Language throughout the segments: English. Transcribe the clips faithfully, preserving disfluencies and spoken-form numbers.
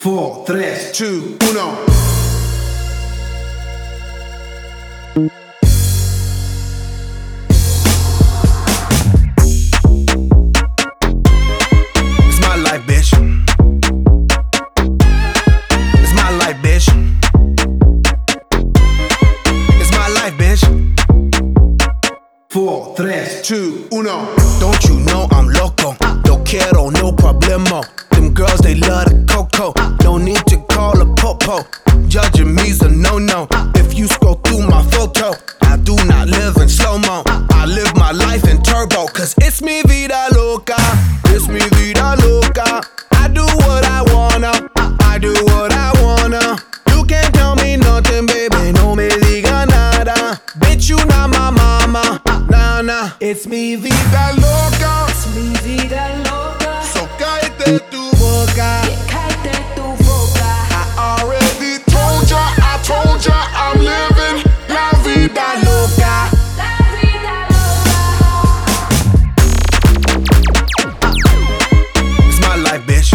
four, tres, two, uno. It's my life, bitch. It's my life, bitch. It's my life, bitch. four, tres, two, uno. Don't you know I'm loco? No quiero, no problemo. Them girls, they love the coco. No need to call a popo. Judging me's a no-no. If you scroll through my photo, I do not live in slow-mo. I live my life in turbo. Cause it's mi vida loca. It's mi vida loca. I do what I wanna. I do what I wanna. You can't tell me nothing, baby. No me diga nada. Bitch, you not my mama. Nah, nah. It's mi vida loca. Es mi vida loca. So cállate tu boca. Yeah, cállate tu boca. I already told ya, I told ya, I'm living la vida loca. La vida loca. It's my life, bitch.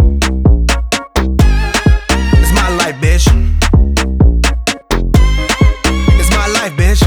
It's my life, bitch. It's my life, bitch.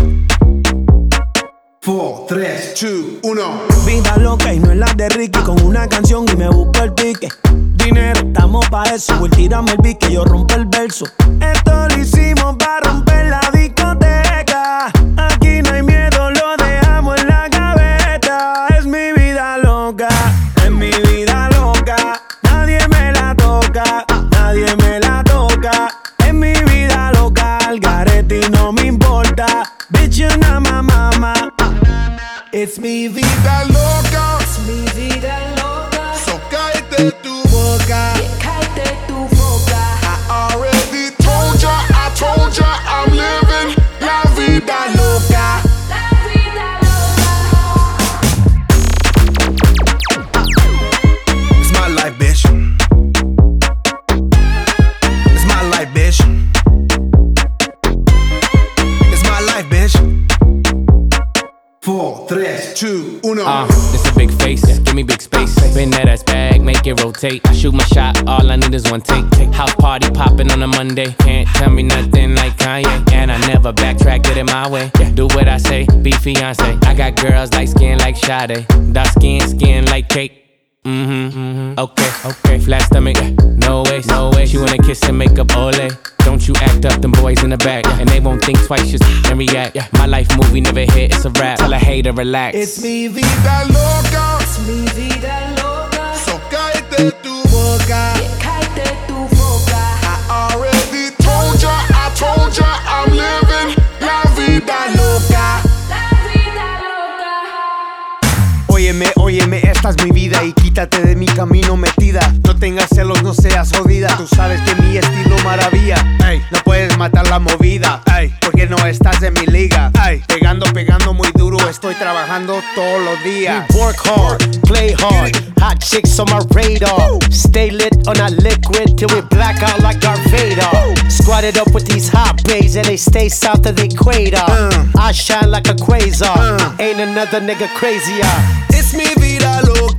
four, tres, two, uno. Vida loca y no es la de Ricky. Con una canción y me busco el pique. Dinero, estamos pa' eso. Voy, tírame el pique, yo rompo el verso. Esto lo hicimos pa' romper la discoteca. Aquí no hay miedo, lo dejamos en la gaveta. Es mi vida loca, es mi vida loca. Nadie me la toca, nadie me la toca. Es mi vida loca, al garete y no me importa. Bitch, you're not my mama. It's mi vida loca. Es mi vida loca. So cállate tu boca. Yeah, cállate tu boca. I already told ya, I told ya, I'm living la vida loca. La vida loca. It's my life, bitch. It's my life, bitch. It's my life, bitch. four, tres, two, uno. Uh, this a big face, give me big space. Spin that ass bag, make it rotate. I shoot my shot, all I need is one take. House party popping on a Monday. Can't tell me nothing like Kanye. And I never backtrack, get it my way. Yeah, do what I say, be fiance. I got girls light skin like Sade. Dark skin, skin like cake. Mm-hmm, mm-hmm. Okay, okay. Flat stomach, no way, no way. She wanna kiss and make up ole. Don't you act up, them boys in the back. And they won't think twice, just and react. My life movie never hit, it's a rap. Tell a hater relax. It's mi vida loca. Es mi vida loca. So cállate tu boca. Yeah, cállate tu boca. I already told ya, I told ya, I'm living la vida loca. La vida loca. Óyeme, óyeme, esta es mi vida y quítate de mi camino metida. No tengas celos, no seas jodida. Tú sabes que mi estilo maravilla. Ey, no puedes matar la movida. Ey, porque no estás en mi liga. Ey, pegando, pegando muy duro. Estoy trabajando todos los días. We work hard, play hard. Hot chicks on my radar. Stay lit on that liquid till we black out like Darth Vader. Squatted up with these hot babes and they stay south of the equator. I shine like a quasar. Ain't another nigga crazier. It's mi vida loca.